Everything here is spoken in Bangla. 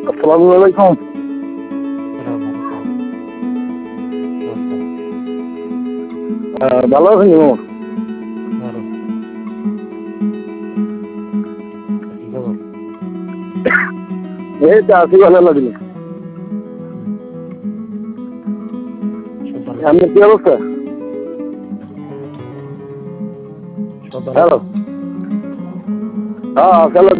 আসসালামু আলাইকুম। ভালো আছেন ইমাম? এই তো আছি ভালো লাগলো। আপনার কি অবস্থা? হ্যালো। হ্যাঁ,